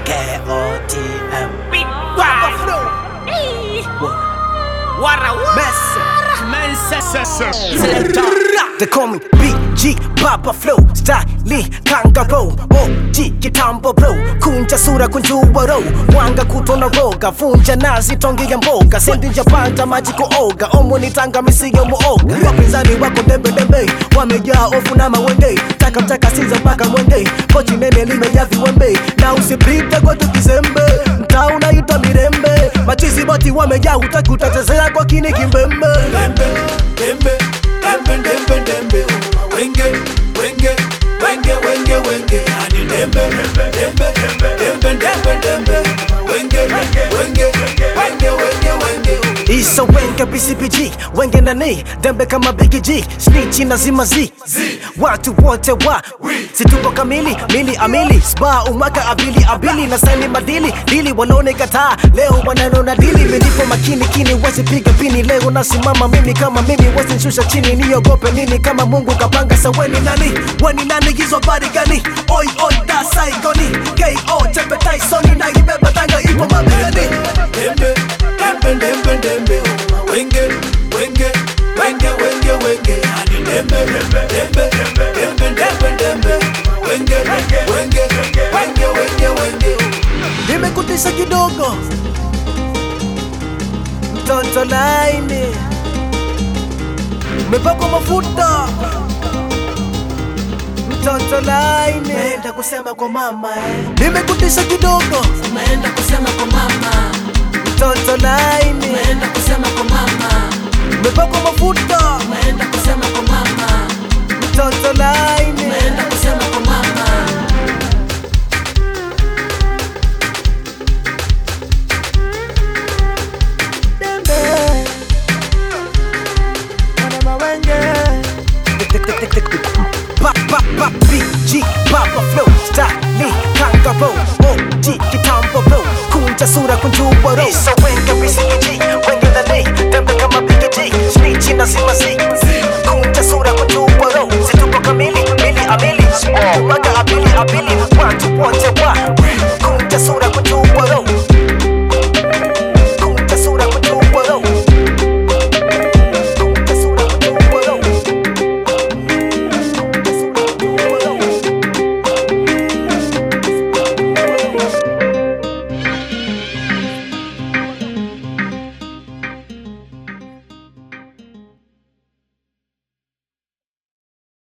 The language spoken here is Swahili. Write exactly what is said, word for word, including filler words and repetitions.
K O T M. Big Bang Flow. Wara They call me B G Baba Flow, Style Kangaroo, O G kitambo bro, kunja sura kunjua row, wanga kutona roga, vunja nazi tongi ya mboga, sendi japanta maji kuoga, omo nitanga misiyo muoga. Wapinzani wako dembe dembe, wamejaa ofu na mawende, taka mtaka siza mpaka mwende, kochi nene limejaa viwembe, na usipite kwa tukizembe, mtaa unaitwa Mirembe, machizi boti wamejaa utaki utatezea kwa kini kimbembe. Dembe, dembe, dembe, dembe, dembe, wenge, wenge, wenge, wenge, wenge, ani dembe, dembe, dembe, dembe, dembe, wenge, wenge, wenge, wenge, wenge. Isa wenge B C B G, wenge nani, dembe kama Biggie G, snitchi na zima Z, watu wote wa, situko kamili, mili amili, sba umaka abili abili, na sani madili, dili walone kataa, leo wananona dili, menipo makini kini, wasi piga pini, leo nasimama mimi kama mimi, wasi nshusha chini, niogope nini kama Mungu kapanga, sa weni nani, weni nani gizo bari gani, oi oi da saigoni, K O Tempe Tysoni, na ibeba tanga ipo mabigani. Dembe, dembe, dembe, dembe, wenge, wenge, wenge, wenge, wenge, ani dembe, dembe, dembe, dembe, dembe, wenge, wenge, wenge, wenge, wenge. Nimekutisha kidogo, mtoto laini, umepakwa mafuta, mtoto laini, umeenda kusema kwa mama eh. Nimekutisha kidogo, umeenda kusema kwa mama, mtoto laini, umeenda kusema kwa mama, umepakwa mafuta, umeenda kusema kwa mama, mtoto laini.